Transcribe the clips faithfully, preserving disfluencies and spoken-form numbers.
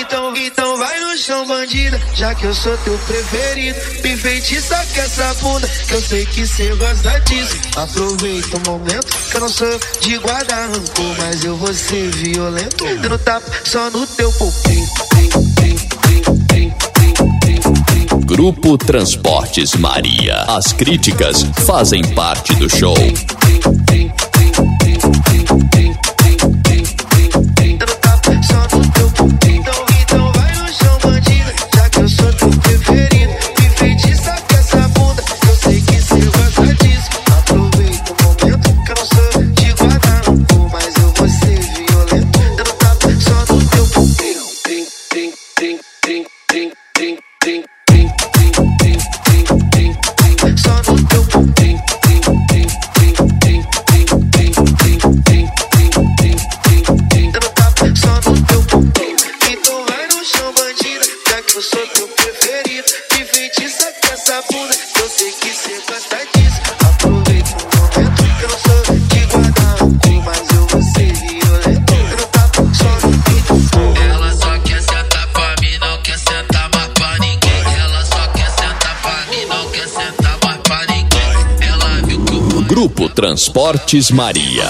Então, então vai no chão, bandida, já que eu sou teu preferido. Me enfeitiça com essa bunda, que eu sei que cê gosta disso. Aproveita o momento, que eu não sou de guardar rancor, mas eu vou ser violento, dando tapa só no teu popinho. Grupo Transportes Maria. As críticas fazem parte do show. Grupo Transportes Maria.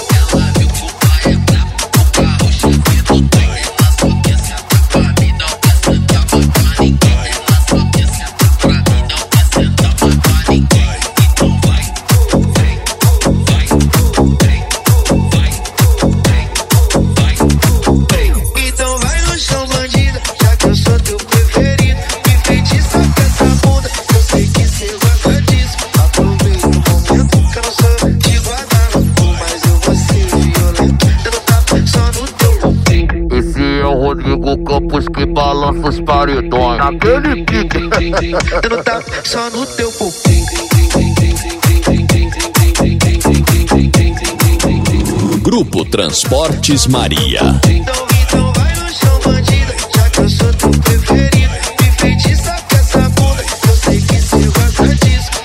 Rodrigo Campos que balança os paredões naquele pique. Dando tapa só no teu popinho. Grupo Transportes Maria. Então, então vai no chão, bandida, já que eu sou teu preferido. Me enfeitiça com essa bunda, eu sei que cê gosta disso.